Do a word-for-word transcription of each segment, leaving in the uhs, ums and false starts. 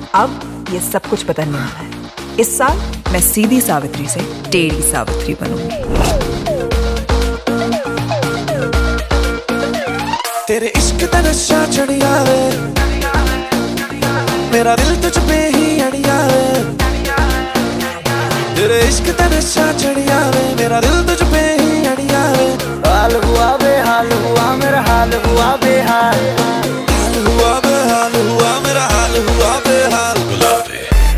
अब ये सब कुछ बदलने वाला है। इस साल मैं सीधी सावित्री से टेढ़ी सावित्री बनूंगी। तेरे इश्क दा नशा चढ़िया वे, मेरा दिल तुझ पे ही अड़िया वे। तेरे इश्क दा नशा चढ़िया वे, मेरा दिल तुझ पे ही अड़िया वे। हाल हुआ बेहाल हुआ मेरा हाल हुआ बेहाल, हाल हुआ बेहाल हुआ मेरा हाल हुआ बेहाल। गुलाबी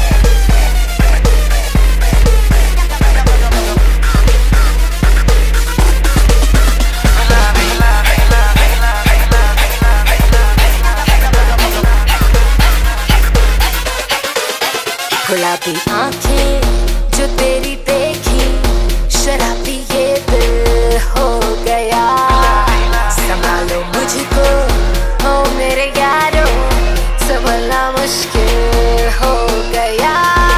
गुलाबी आंखें जो तेरी देखी, शराबी ये दिल हो गया। संभालो मुझको ओ मेरे यारो, संभलना मुश्किल हो गया।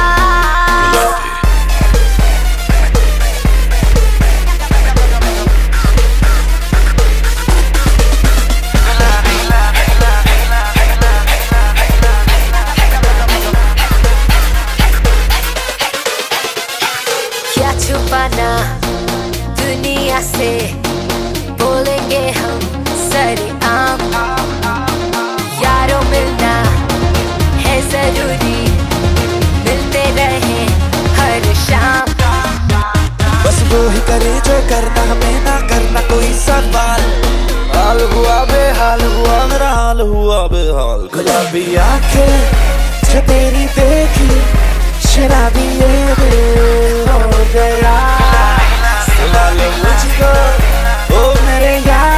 क्या छुपाना दुनिया से, बोलेंगे हम सरेआम। यारों मिलना है जरूरी, मिलते रहे हर शाम। बस वो ही करे जो करना, हमें ना करना कोई सवाल। हाल हुआ बेहाल हुआ मेरा हाल हुआ बेहाल। गुलाबी आंखें जो तेरी देखी, शराबी ये दिल हो गया। संभालो मुझको ओ मेरे यार।